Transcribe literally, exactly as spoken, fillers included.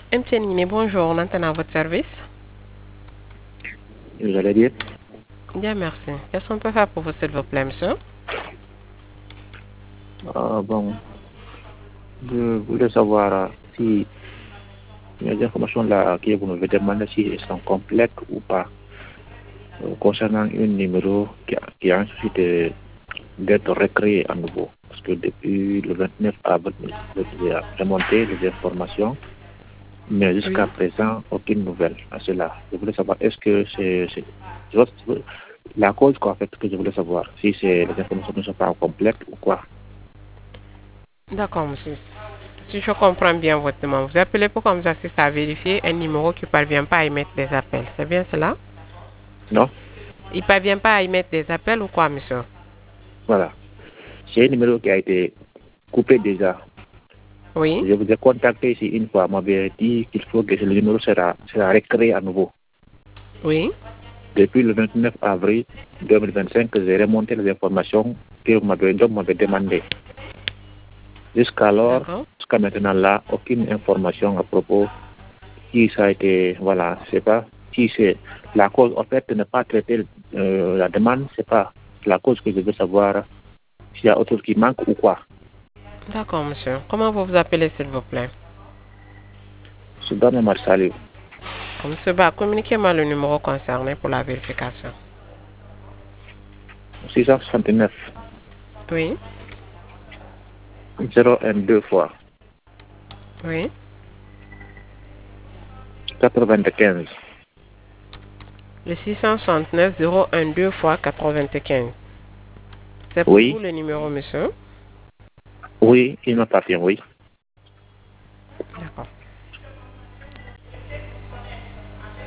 M T N, bonjour, on entend à votre service. Vous allez bien? Bien, merci. Qu'est-ce qu'on peut faire pour vous, s'il vous plaît, monsieur? Ah, bon, je voulais savoir euh, si les informations là que vous m'avez demandé si elles sont complètes ou pas euh, concernant un numéro qui a, qui a un souci de- d'être recréé à nouveau. Parce que depuis le vingt-neuf avril, j'ai remonté les informations, mais jusqu'à Oui. présent, aucune nouvelle à cela. Je voulais savoir, est-ce que c'est c'est- je- la cause quoi, en fait, que je voulais savoir, si c'est les informations ne sont pas complètes ou quoi. D'accord, monsieur. Si je comprends bien votre demande, vous appelez pour qu'on vous assiste à vérifier un numéro qui ne parvient pas à émettre des appels. C'est bien cela? Non? Il ne parvient pas à émettre des appels ou quoi, monsieur? Voilà. C'est un numéro qui a été coupé déjà. Oui. Je vous ai contacté ici une fois, m'avait dit qu'il faut que le numéro sera, sera recréé à nouveau. Oui. Depuis le vingt-neuf avril deux mille vingt-cinq, j'ai remonté les informations que vous m'avez m'avez demandé. Jusqu'alors, D'accord. jusqu'à maintenant là, aucune information à propos si ça a été, voilà, c'est pas, si c'est la cause, en fait, de ne pas traiter euh, la demande, c'est pas la cause que je veux savoir s'il y a autre chose qui manque ou quoi. D'accord, monsieur. Comment vous vous appelez, s'il vous plaît? C'est dans le Marsalio. Monsieur Ba, communiquez-moi le numéro concerné pour la vérification. six cent soixante-neuf Oui. zéro un deux fois Oui. quatre-vingt-quinze. Le six cent soixante-neuf zéro un deux fois quatre-vingt-quinze. C'est pour vous Oui, le numéro, monsieur? oui, il m'appartient, oui. D'accord.